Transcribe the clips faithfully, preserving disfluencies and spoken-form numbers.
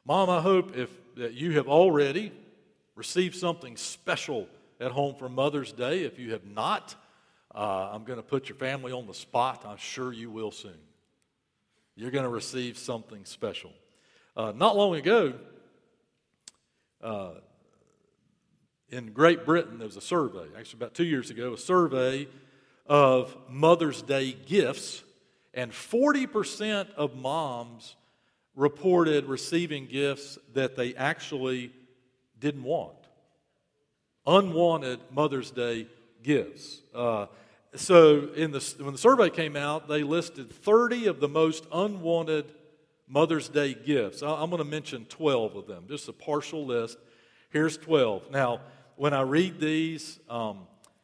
Mom, I hope if that you have already received something special at home for Mother's Day. If you have not, uh, I'm going to put your family on the spot. I'm sure you will soon. You're going to receive something special. Uh, not long ago, uh, in Great Britain, there was a survey, actually about two years ago, a survey of Mother's Day gifts, and forty percent of moms reported receiving gifts that they actually didn't want. Unwanted Mother's Day gifts. Uh, so in the, when the survey came out, they listed thirty of the most unwanted Mother's Day gifts. I'm going to mention twelve of them, just a partial list. Here's twelve. Now, when I read these, um,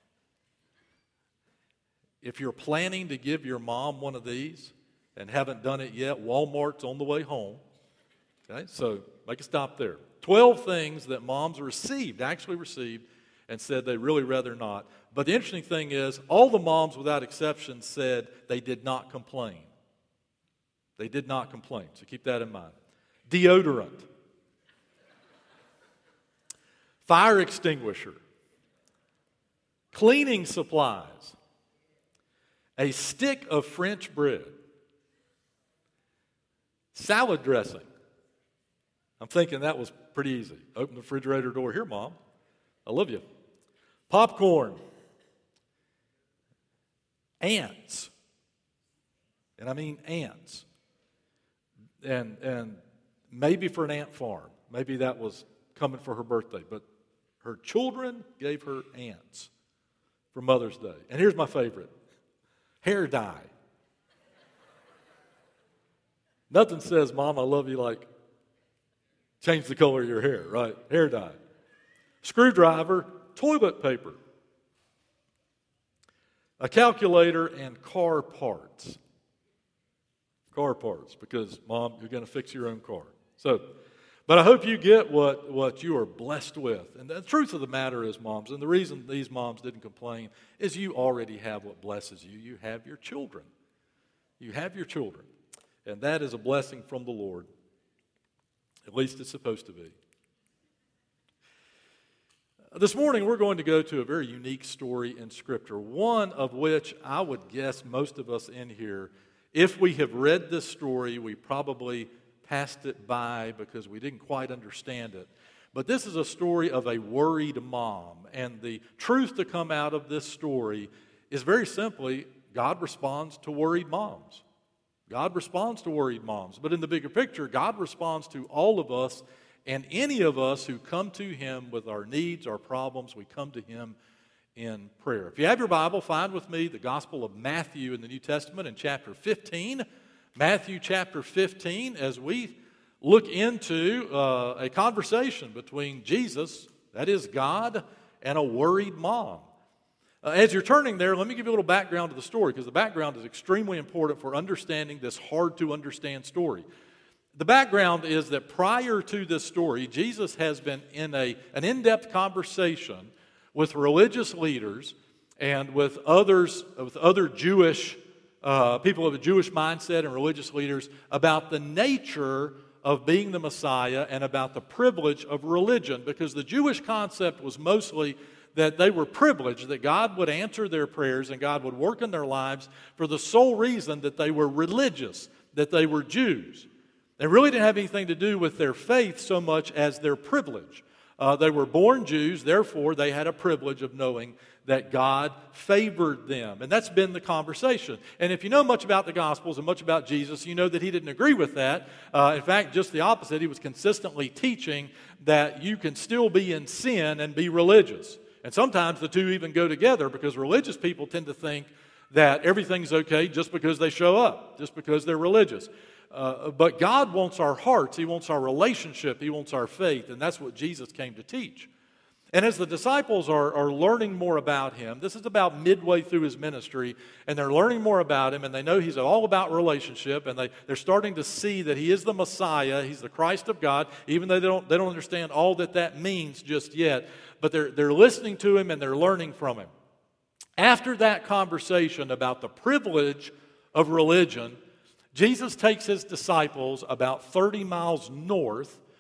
if you're planning to give your mom one of these and haven't done it yet, Walmart's on the way home. Okay, so make a stop there. twelve things that moms received, actually received, and said they'd really rather not. But the interesting thing is, all the moms without exception said they did not complain. They did not complain, so keep that in mind. Deodorant. Fire extinguisher. Cleaning supplies. A stick of French bread. Salad dressing. I'm thinking that was pretty easy. Open the refrigerator door. Here, Mom. I love you. Popcorn. Ants. And I mean ants. And, and maybe for an ant farm. Maybe that was coming for her birthday. But her children gave her ants for Mother's Day. And here's my favorite. Hair dye. Nothing says, Mom, I love you like change the color of your hair, right? Hair dye. Screwdriver, toilet paper. A calculator and car parts. Car parts, because, Mom, you're going to fix your own car. So, but I hope you get what, what you are blessed with. And the truth of the matter is, moms, and the reason these moms didn't complain is you already have what blesses you. You have your children. You have your children. And that is a blessing from the Lord. At least it's supposed to be. This morning we're going to go to a very unique story in Scripture, one of which I would guess most of us in here, if we have read this story, we probably passed it by because we didn't quite understand it. But this is a story of a worried mom, and the truth to come out of this story is very simply, God responds to worried moms. God responds to worried moms. But in the bigger picture, God responds to all of us, and any of us who come to Him with our needs, our problems, we come to Him in prayer. If you have your Bible, find with me the Gospel of Matthew in the New Testament in chapter fifteen. Matthew chapter fifteen, as we look into uh, a conversation between Jesus, that is God, and a worried mom. Uh, as you're turning there, let me give you a little background to the story, because the background is extremely important for understanding this hard-to-understand story. The background is that prior to this story, Jesus has been in a, an in-depth conversation with religious leaders and with others, with other Jewish uh, people of a Jewish mindset and religious leaders about the nature of being the Messiah and about the privilege of religion, because the Jewish concept was mostly that they were privileged, that God would answer their prayers and God would work in their lives for the sole reason that they were religious, that they were Jews. They really didn't have anything to do with their faith so much as their privilege. Uh, they were born Jews, therefore they had a privilege of knowing that God favored them. And that's been the conversation. And if you know much about the Gospels and much about Jesus, you know that He didn't agree with that. Uh, in fact, just the opposite. He was consistently teaching that you can still be in sin and be religious. And sometimes the two even go together, because religious people tend to think that everything's okay just because they show up, just because they're religious. Uh, but God wants our hearts. He wants our relationship. He wants our faith. And that's what Jesus came to teach. And as the disciples are, are learning more about Him, this is about midway through His ministry, and they're learning more about Him, and they know He's all about relationship, and they, they're starting to see that He is the Messiah, He's the Christ of God, even though they don't, they don't understand all that that means just yet. But they're, they're listening to Him and they're learning from Him. After that conversation about the privilege of religion, Jesus takes His disciples about thirty miles north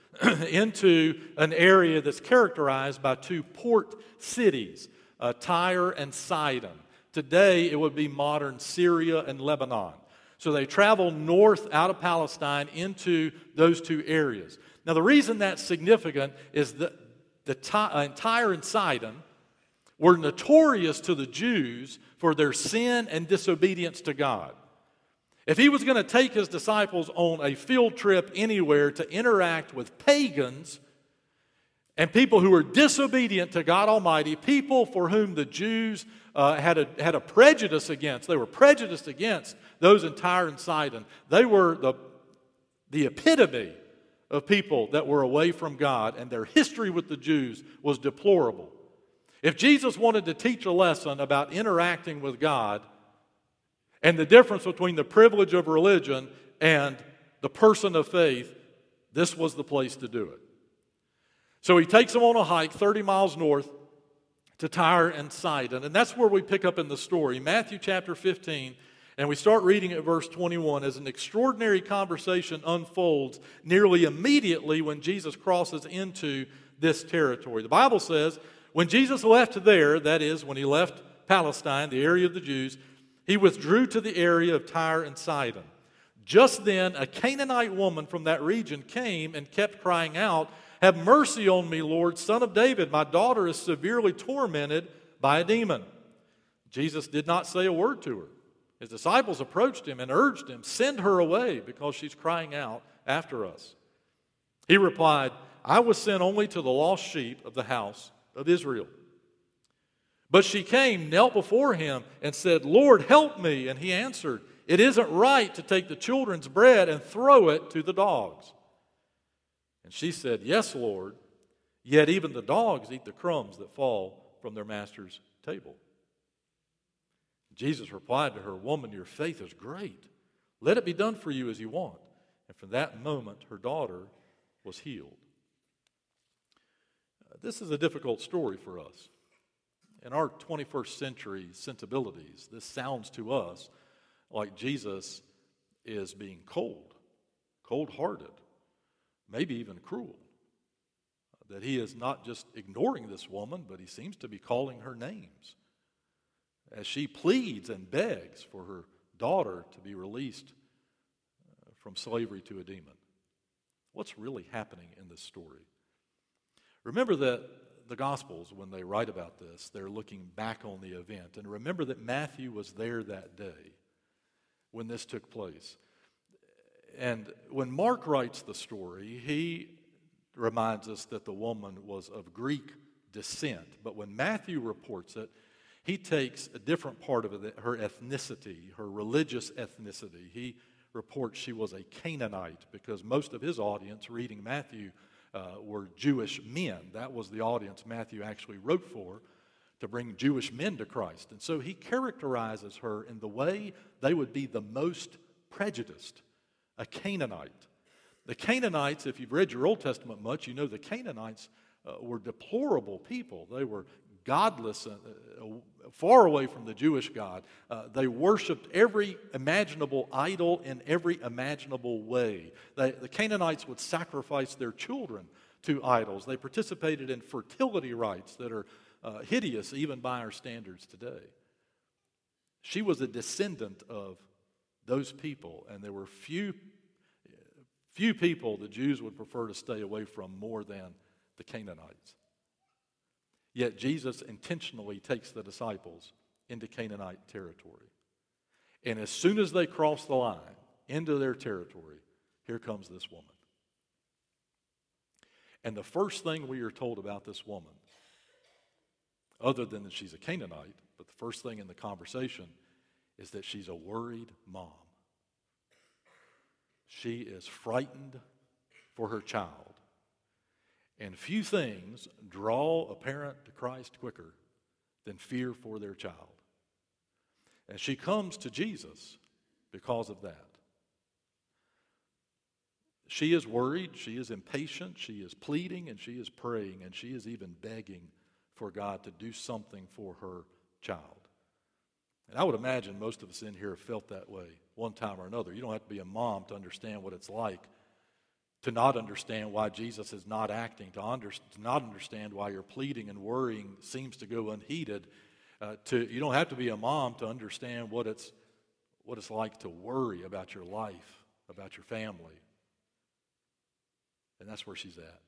into an area that's characterized by two port cities, uh, Tyre and Sidon. Today, it would be modern Syria and Lebanon. So they travel north out of Palestine into those two areas. Now, the reason that's significant is that the Ty- Tyre and Sidon were notorious to the Jews for their sin and disobedience to God. If he was going to take his disciples on a field trip anywhere to interact with pagans and people who were disobedient to God Almighty, people for whom the Jews uh, had, a, had a prejudice against, they were prejudiced against those in Tyre and Sidon. They were the, the epitome of people that were away from God, and their history with the Jews was deplorable. If Jesus wanted to teach a lesson about interacting with God and the difference between the privilege of religion and the person of faith, this was the place to do it. So he takes them on a hike thirty miles north to Tyre and Sidon, and that's where we pick up in the story. Matthew chapter fifteen, and we start reading at verse twenty-one as an extraordinary conversation unfolds nearly immediately when Jesus crosses into this territory. The Bible says, when Jesus left there, that is, when he left Palestine, the area of the Jews, he withdrew to the area of Tyre and Sidon. Just then, a Canaanite woman from that region came and kept crying out, "Have mercy on me, Lord, Son of David. My daughter is severely tormented by a demon." Jesus did not say a word to her. His disciples approached him and urged him, "Send her away because she's crying out after us." He replied, "I was sent only to the lost sheep of the house of Israel." But she came, knelt before him, and said, "Lord, help me." And he answered, "It isn't right to take the children's bread and throw it to the dogs." And she said, "Yes, Lord, yet even the dogs eat the crumbs that fall from their master's table." Jesus replied to her, "Woman, your faith is great. Let it be done for you as you want." And from that moment, her daughter was healed. This is a difficult story for us. In our twenty-first century sensibilities, this sounds to us like Jesus is being cold, cold-hearted, maybe even cruel. That he is not just ignoring this woman, but he seems to be calling her names as she pleads and begs for her daughter to be released from slavery to a demon. What's really happening in this story? Remember that the Gospels, when they write about this, they're looking back on the event. And remember that Matthew was there that day when this took place. And when Mark writes the story, he reminds us that the woman was of Greek descent. But when Matthew reports it, he takes a different part of it, her ethnicity, her religious ethnicity. He reports she was a Canaanite because most of his audience reading Matthew uh, were Jewish men. That was the audience Matthew actually wrote for, to bring Jewish men to Christ. And so he characterizes her in the way they would be the most prejudiced, a Canaanite. The Canaanites, if you've read your Old Testament much, you know the Canaanites uh, were deplorable people. They were godless, uh, uh, far away from the Jewish God. Uh, they worshiped every imaginable idol in every imaginable way. They, the Canaanites would sacrifice their children to idols. They participated in fertility rites that are uh, hideous even by our standards today. She was a descendant of those people, and there were few, few people the Jews would prefer to stay away from more than the Canaanites. Yet Jesus intentionally takes the disciples into Canaanite territory. And as soon as they cross the line into their territory, here comes this woman. And the first thing we are told about this woman, other than that she's a Canaanite, but the first thing in the conversation is that she's a worried mom. She is frightened for her child. And few things draw a parent to Christ quicker than fear for their child. And she comes to Jesus because of that. She is worried, she is impatient, she is pleading, and she is praying, and she is even begging for God to do something for her child. And I would imagine most of us in here have felt that way one time or another. You don't have to be a mom to understand what it's like to not understand why Jesus is not acting, to, under, to not understand why your pleading and worrying seems to go unheeded. Uh, to you don't have to be a mom to understand what it's what it's like to worry about your life, about your family. And that's where she's at.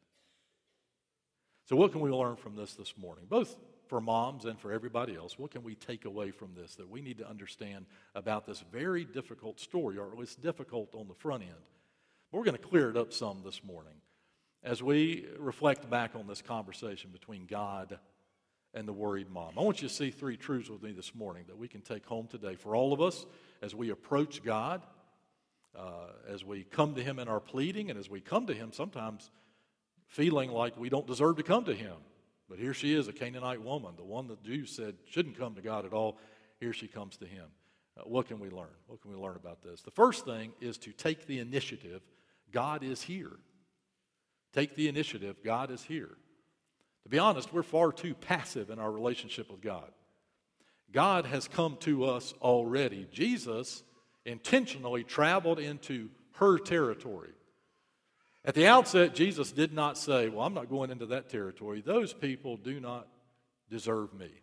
So what can we learn from this this morning? Both for moms and for everybody else, what can we take away from this that we need to understand about this very difficult story, or at least difficult on the front end? We're going to clear it up some this morning as we reflect back on this conversation between God and the worried mom. I want you to see three truths with me this morning that we can take home today for all of us as we approach God, uh, as we come to Him in our pleading, and as we come to Him sometimes feeling like we don't deserve to come to Him. But here she is, a Canaanite woman, the one the Jews said shouldn't come to God at all. Here she comes to Him. Uh, what can we learn? What can we learn about this? The first thing is to take the initiative. God is here. Take the initiative. God is here. To be honest, we're far too passive in our relationship with God. God has come to us already. Jesus intentionally traveled into her territory. At the outset, Jesus did not say, well, I'm not going into that territory. Those people do not deserve me.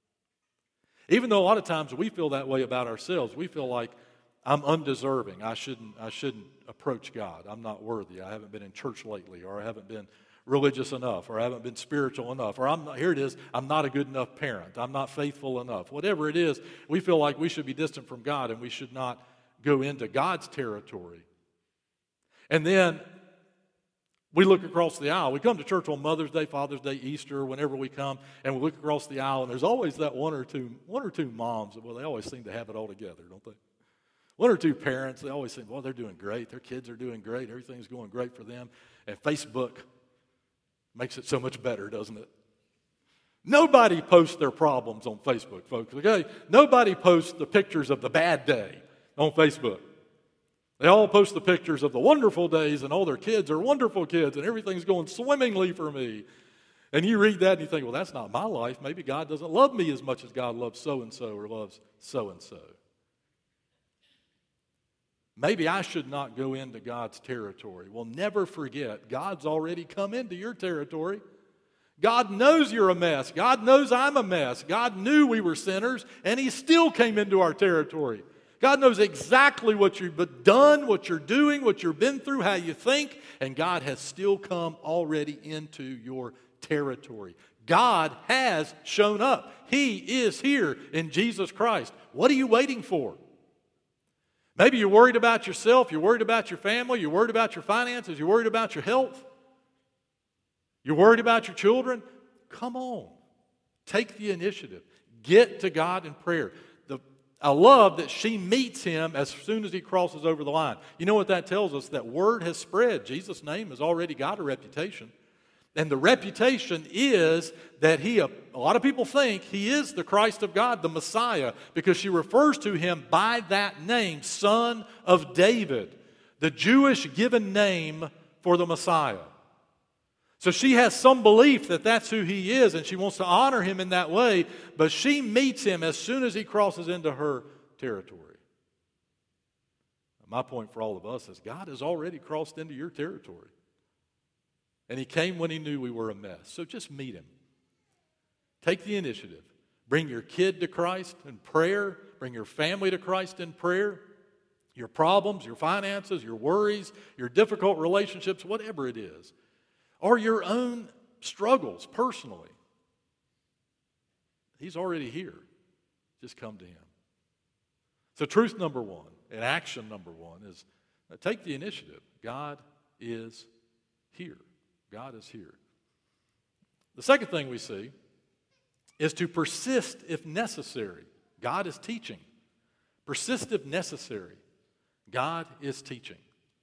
Even though a lot of times we feel that way about ourselves. We feel like I'm undeserving. I shouldn't, I shouldn't approach God. I'm not worthy. I haven't been in church lately, or I haven't been religious enough, or I haven't been spiritual enough, or I'm not, here it is, I'm not a good enough parent. I'm not faithful enough. Whatever it is, we feel like we should be distant from God and we should not go into God's territory. And then we look across the aisle. We come to church on Mother's Day, Father's Day, Easter, whenever we come, and we look across the aisle, and there's always that one or two, one or two moms. Well, they always seem to have it all together, don't they? One or two parents, they always think, well, they're doing great. Their kids are doing great. Everything's going great for them. And Facebook makes it so much better, doesn't it? Nobody posts their problems on Facebook, folks, okay? Nobody posts the pictures of the bad day on Facebook. They all post the pictures of the wonderful days, and all their kids are wonderful kids, and everything's going swimmingly for me. And you read that and you think, well, that's not my life. Maybe God doesn't love me as much as God loves so-and-so or loves so-and-so. Maybe I should not go into God's territory. Well, never forget, God's already come into your territory. God knows you're a mess. God knows I'm a mess. God knew we were sinners, and He still came into our territory. God knows exactly what you've done, what you're doing, what you've been through, how you think, and God has still come already into your territory. God has shown up. He is here in Jesus Christ. What are you waiting for? Maybe you're worried about yourself, you're worried about your family, you're worried about your finances, you're worried about your health, you're worried about your children. Come on. Take the initiative. Get to God in prayer. The, I love that she meets Him as soon as He crosses over the line. You know what that tells us? That word has spread. Jesus' name has already got a reputation. And the reputation is that He, a lot of people think He is the Christ of God, the Messiah, because she refers to Him by that name, Son of David, the Jewish given name for the Messiah. So she has some belief that that's who He is, and she wants to honor Him in that way, but she meets Him as soon as He crosses into her territory. My point for all of us is God has already crossed into your territory. And He came when He knew we were a mess. So just meet Him. Take the initiative. Bring your kid to Christ in prayer. Bring your family to Christ in prayer. Your problems, your finances, your worries, your difficult relationships, whatever it is. Or your own struggles personally. He's already here. Just come to Him. So truth number one, and action number one is uh, take the initiative. God is here. God is here. The second thing we see is to persist if necessary. God is teaching. Persist if necessary. God is teaching.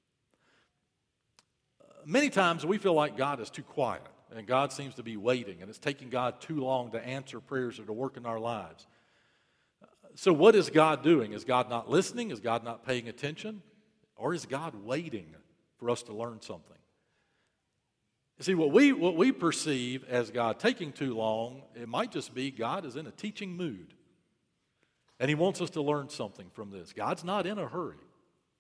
Many times we feel like God is too quiet and God seems to be waiting and it's taking God too long to answer prayers or to work in our lives. So what is God doing? Is God not listening? Is God not paying attention? Or is God waiting for us to learn something? You see, what we, what we perceive as God taking too long, it might just be God is in a teaching mood. And He wants us to learn something from this. God's not in a hurry.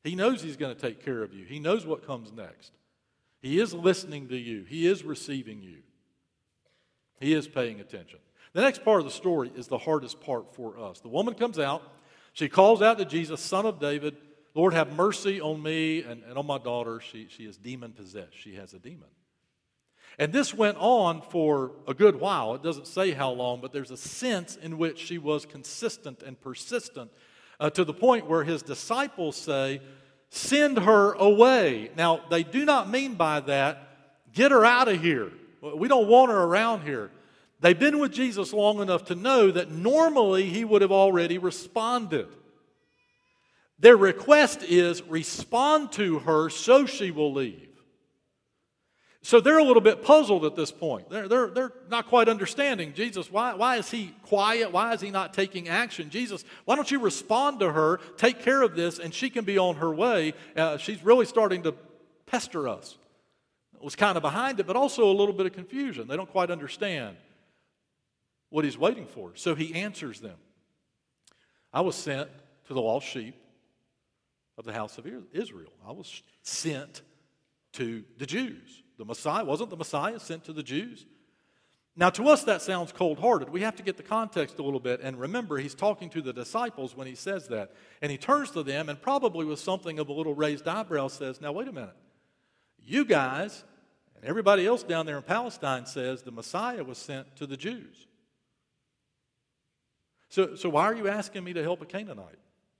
He knows he's going to take care of you. He knows what comes next. He is listening to you. He is receiving you. He is paying attention. The next part of the story is the hardest part for us. The woman comes out. She calls out to Jesus, Son of David, Lord, have mercy on me and, and on my daughter. She, she is demon-possessed. She has a demon. And this went on for a good while. It doesn't say how long, but there's a sense in which she was consistent and persistent uh, to the point where his disciples say, send her away. Now, they do not mean by that, get her out of here. We don't want her around here. They've been with Jesus long enough to know that normally he would have already responded. Their request is respond to her so she will leave. So they're a little bit puzzled at this point. They're, they're, they're not quite understanding. Jesus, why, why is he quiet? Why is he not taking action? Jesus, why don't you respond to her, take care of this, and she can be on her way. Uh, she's really starting to pester us. It was kind of behind it, but also a little bit of confusion. They don't quite understand what he's waiting for. So he answers them. I was sent to the lost sheep of the house of Israel. I was sent to the Jews. The Messiah, wasn't the Messiah sent to the Jews? Now, to us, that sounds cold-hearted. We have to get the context a little bit. And remember, he's talking to the disciples when he says that. And he turns to them and probably with something of a little raised eyebrow says, now, wait a minute. You guys and everybody else down there in Palestine says the Messiah was sent to the Jews. So, so why are you asking me to help a Canaanite?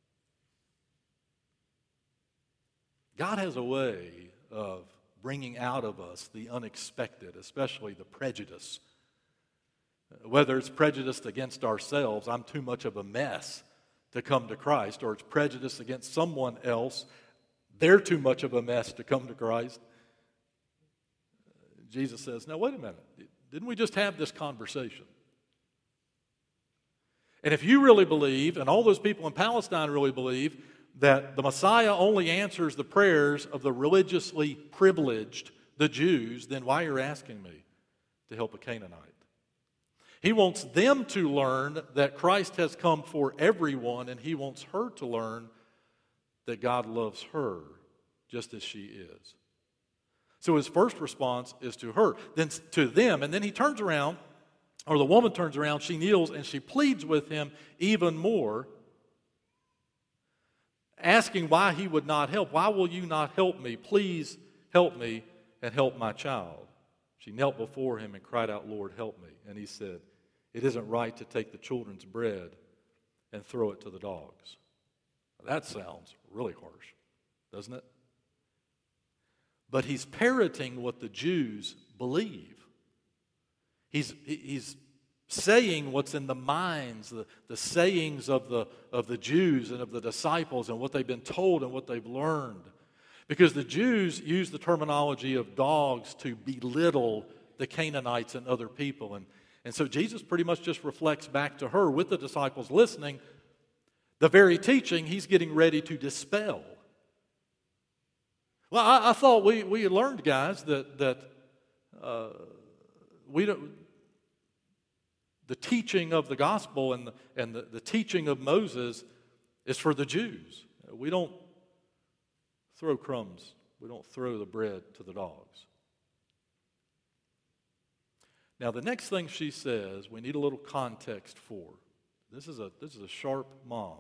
God has a way of bringing out of us the unexpected, especially the prejudice. Whether it's prejudice against ourselves, I'm too much of a mess to come to Christ, or it's prejudice against someone else, they're too much of a mess to come to Christ. Jesus says, now wait a minute, didn't we just have this conversation? And if you really believe, and all those people in Palestine really believe, that the Messiah only answers the prayers of the religiously privileged, the Jews, then why are you asking me to help a Canaanite? He wants them to learn that Christ has come for everyone, and he wants her to learn that God loves her just as she is. So his first response is to her, then to them, and then he turns around, or the woman turns around, she kneels, and she pleads with him even more, asking why he would not help. Why will you not help me? Please help me and help my child. She knelt before him and cried out, Lord, help me. And he said, it isn't right to take the children's bread and throw it to the dogs. That sounds really harsh, doesn't it? But he's parroting what the Jews believe. He's, he's saying what's in the minds, the, the sayings of the, of the Jews and of the disciples and what they've been told and what they've learned. Because the Jews use the terminology of dogs to belittle the Canaanites and other people. And, and so Jesus pretty much just reflects back to her with the disciples listening the very teaching he's getting ready to dispel. Well, I, I thought we, we had learned, guys, that, that uh, we don't... The teaching of the gospel and, the, and the, the teaching of Moses is for the Jews. We don't throw crumbs. We don't throw the bread to the dogs. Now, the next thing she says, we need a little context for. This is a, this is a sharp mom.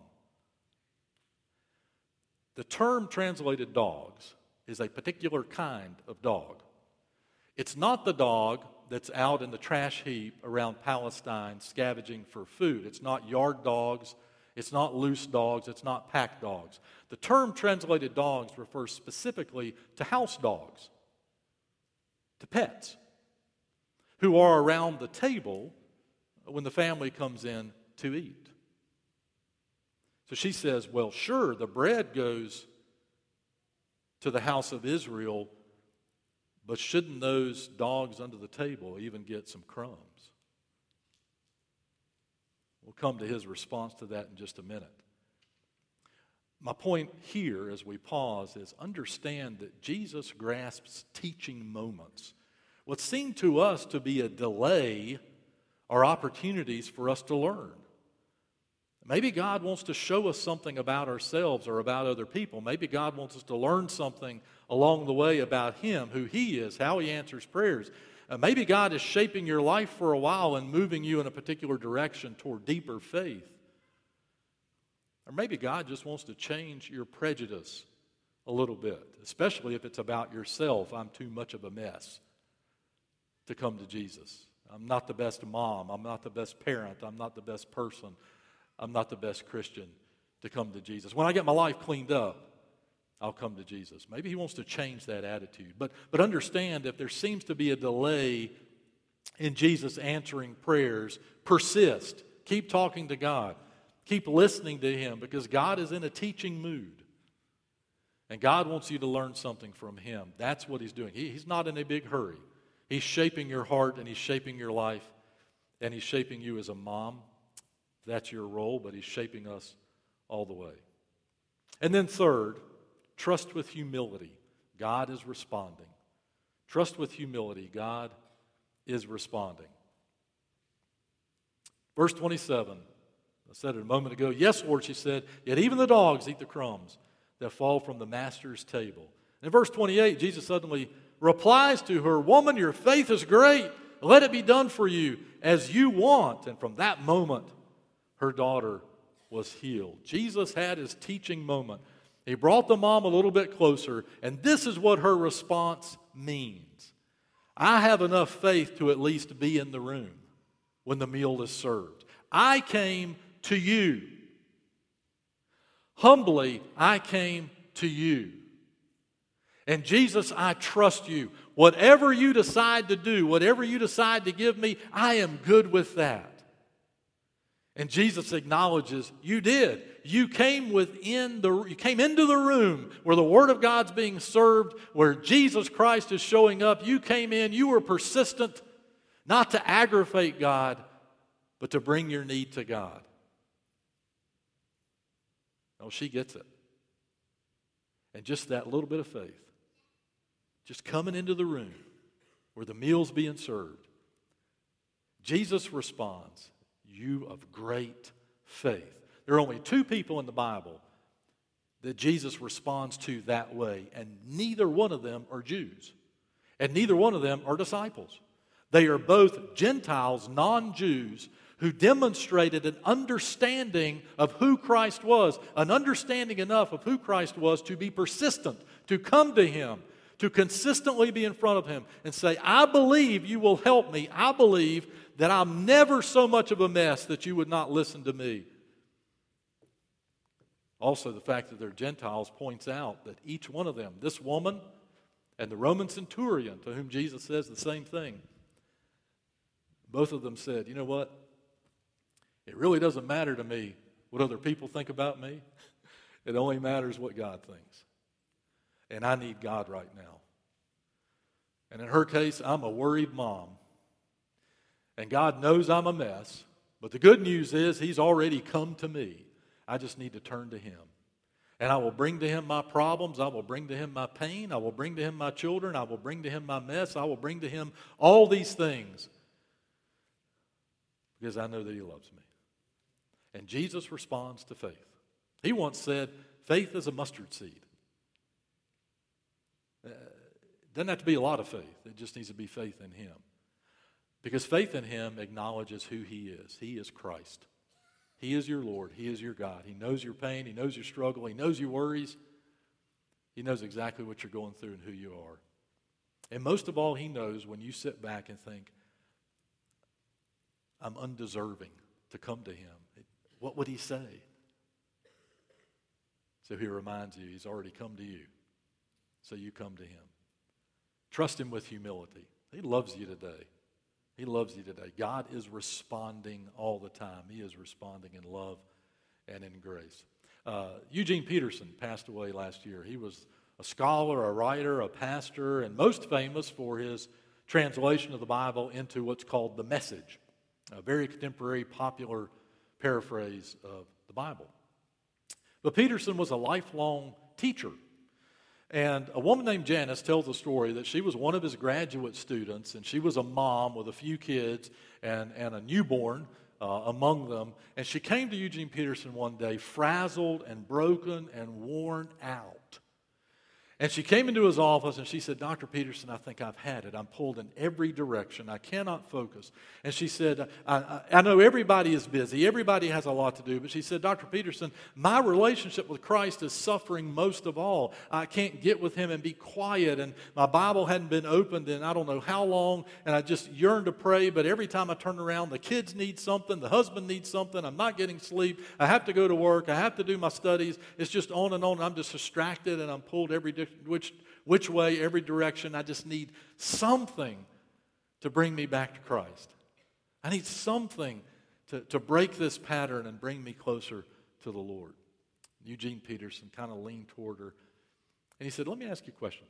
The term translated dogs is a particular kind of dog. It's not the dog that's out in the trash heap around Palestine scavenging for food. It's not yard dogs. It's not loose dogs. It's not pack dogs. The term translated dogs refers specifically to house dogs, to pets, who are around the table when the family comes in to eat. So she says, well, sure, the bread goes to the house of Israel, but shouldn't those dogs under the table even get some crumbs? We'll come to his response to that in just a minute. My point here as we pause is understand that Jesus grasps teaching moments. What seemed to us to be a delay are opportunities for us to learn. Maybe God wants to show us something about ourselves or about other people. Maybe God wants us to learn something along the way about Him, who He is, how He answers prayers. Uh, maybe God is shaping your life for a while and moving you in a particular direction toward deeper faith. Or maybe God just wants to change your prejudice a little bit, especially if it's about yourself. I'm too much of a mess to come to Jesus. I'm not the best mom. I'm not the best parent. I'm not the best person. I'm not the best Christian to come to Jesus. When I get my life cleaned up, I'll come to Jesus. Maybe He wants to change that attitude. But, but understand, if there seems to be a delay in Jesus answering prayers, persist. Keep talking to God. Keep listening to Him, because God is in a teaching mood. And God wants you to learn something from Him. That's what He's doing. He, he's not in a big hurry. He's shaping your heart, and He's shaping your life, and He's shaping you as a mom. That's your role, but He's shaping us all the way. And then third, trust with humility. God is responding. Trust with humility. God is responding. Verse twenty-seven, I said it a moment ago. Yes, Lord, she said, yet even the dogs eat the crumbs that fall from the master's table. And in verse twenty-eight, Jesus suddenly replies to her, woman, your faith is great. Let it be done for you as you want. And from that moment, her daughter was healed. Jesus had His teaching moment. He brought the mom a little bit closer, and this is what her response means. I have enough faith to at least be in the room when the meal is served. I came to you. Humbly, I came to you. And Jesus, I trust you. Whatever you decide to do, whatever you decide to give me, I am good with that. And Jesus acknowledges, you did. You came within the, you came into the room where the Word of God's being served, where Jesus Christ is showing up. You came in, you were persistent, not to aggravate God, but to bring your need to God. Oh, she gets it. And just that little bit of faith, just coming into the room where the meal's being served, Jesus responds, you of great faith. There are only two people in the Bible that Jesus responds to that way, and neither one of them are Jews, and neither one of them are disciples. They are both Gentiles, non-Jews, who demonstrated an understanding of who Christ was, an understanding enough of who Christ was to be persistent, to come to Him, to consistently be in front of Him and say, I believe you will help me. I believe that I'm never so much of a mess that you would not listen to me. Also, the fact that they're Gentiles points out that each one of them, this woman and the Roman centurion, to whom Jesus says the same thing, both of them said, you know what? It really doesn't matter to me what other people think about me. It only matters what God thinks. And I need God right now. And in her case, I'm a worried mom. And God knows I'm a mess. But the good news is He's already come to me. I just need to turn to Him. And I will bring to Him my problems. I will bring to Him my pain. I will bring to Him my children. I will bring to Him my mess. I will bring to Him all these things. Because I know that He loves me. And Jesus responds to faith. He once said, faith is a mustard seed. Uh, it doesn't have to be a lot of faith. It just needs to be faith in Him. Because faith in Him acknowledges who He is. He is Christ. He is your Lord. He is your God. He knows your pain. He knows your struggle. He knows your worries. He knows exactly what you're going through and who you are. And most of all, He knows when you sit back and think, I'm undeserving to come to Him. What would He say? So He reminds you He's already come to you. So you come to Him. Trust Him with humility. He loves you today. He loves you today. God is responding all the time. He is responding in love and in grace. Uh, Eugene Peterson passed away last year. He was a scholar, a writer, a pastor, and most famous for his translation of the Bible into what's called the Message, a very contemporary, popular paraphrase of the Bible. But Peterson was a lifelong teacher. And a woman named Janice tells a story that she was one of his graduate students, and she was a mom with a few kids and, and a newborn uh, among them. And she came to Eugene Peterson one day, frazzled and broken and worn out. And she came into his office and she said, Doctor Peterson, I think I've had it. I'm pulled in every direction. I cannot focus. And she said, I, I, I know everybody is busy. Everybody has a lot to do. But she said, Doctor Peterson, my relationship with Christ is suffering most of all. I can't get with him and be quiet. And my Bible hadn't been opened in I don't know how long. And I just yearn to pray. But every time I turn around, the kids need something. The husband needs something. I'm not getting sleep. I have to go to work. I have to do my studies. It's just on and on. I'm just distracted and I'm pulled every di- Which, which way, every direction. I just need something to bring me back to Christ. I need something to, to break this pattern and bring me closer to the Lord. Eugene Peterson kind of leaned toward her, and he said, let me ask you a question.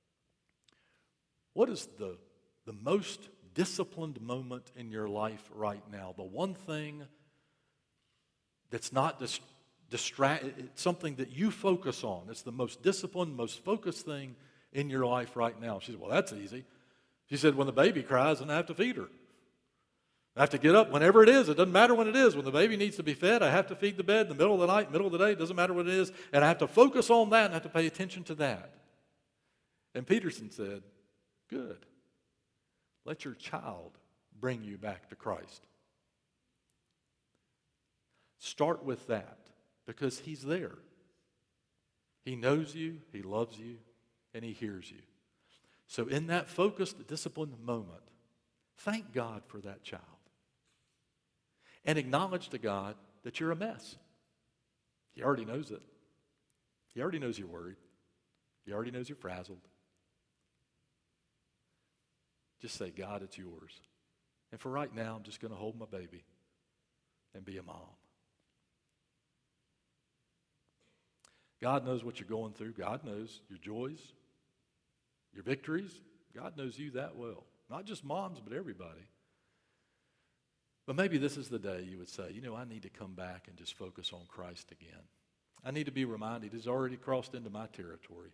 What is the, the most disciplined moment in your life right now? The one thing that's not distracting, Distract, it's something that you focus on. It's the most disciplined, most focused thing in your life right now. She said, well, that's easy. She said, when the baby cries, and I have to feed her. I have to get up whenever it is. It doesn't matter when it is. When the baby needs to be fed, I have to feed the bed in the middle of the night, middle of the day. It doesn't matter what it is. And I have to focus on that and I have to pay attention to that. And Peterson said, good. Let your child bring you back to Christ. Start with that. Because he's there. He knows you, he loves you, and he hears you. So in that focused, disciplined moment, thank God for that child. And acknowledge to God that you're a mess. He already knows it. He already knows you're worried. He already knows you're frazzled. Just say, God, it's yours. And for right now, I'm just going to hold my baby and be a mom. God knows what you're going through. God knows your joys, your victories. God knows you that well. Not just moms, but everybody. But maybe this is the day you would say, you know, I need to come back and just focus on Christ again. I need to be reminded he's already crossed into my territory.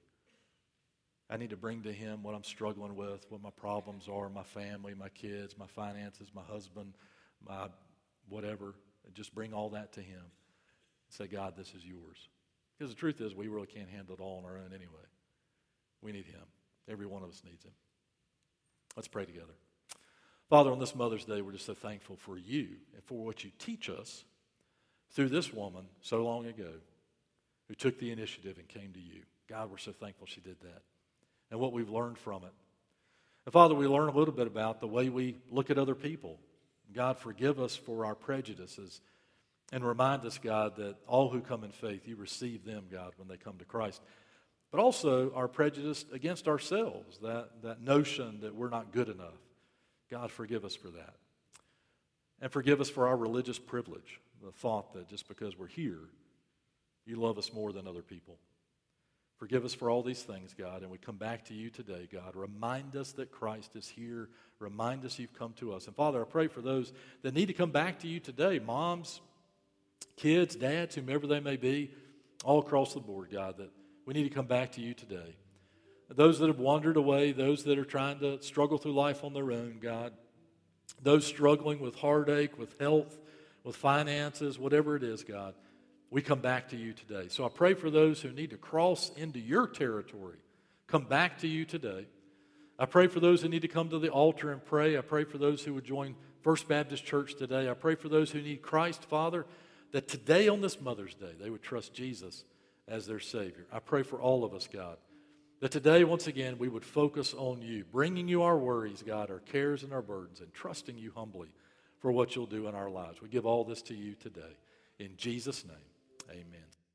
I need to bring to him what I'm struggling with, what my problems are, my family, my kids, my finances, my husband, my whatever, and just bring all that to him. And say, God, this is yours. Because the truth is, we really can't handle it all on our own anyway. We need him. Every one of us needs him. Let's pray together. Father, on this Mother's Day, we're just so thankful for you and for what you teach us through this woman so long ago who took the initiative and came to you. God, we're so thankful she did that and what we've learned from it. And Father, we learn a little bit about the way we look at other people. God, forgive us for our prejudices. And remind us, God, that all who come in faith, you receive them, God, when they come to Christ. But also our prejudice against ourselves, that, that notion that we're not good enough. God, forgive us for that. And forgive us for our religious privilege, the thought that just because we're here, you love us more than other people. Forgive us for all these things, God, and we come back to you today, God. Remind us that Christ is here. Remind us you've come to us. And Father, I pray for those that need to come back to you today, moms, kids, dads, whomever they may be, all across the board, God, that we need to come back to you today. Those that have wandered away, those that are trying to struggle through life on their own, God, those struggling with heartache, with health, with finances, whatever it is, God, we come back to you today. So I pray for those who need to cross into your territory, come back to you today. I pray for those who need to come to the altar and pray. I pray for those who would join First Baptist Church today. I pray for those who need Christ, Father, that today on this Mother's Day, they would trust Jesus as their Savior. I pray for all of us, God, that today, once again, we would focus on you, bringing you our worries, God, our cares and our burdens, and trusting you humbly for what you'll do in our lives. We give all this to you today. In Jesus' name, amen.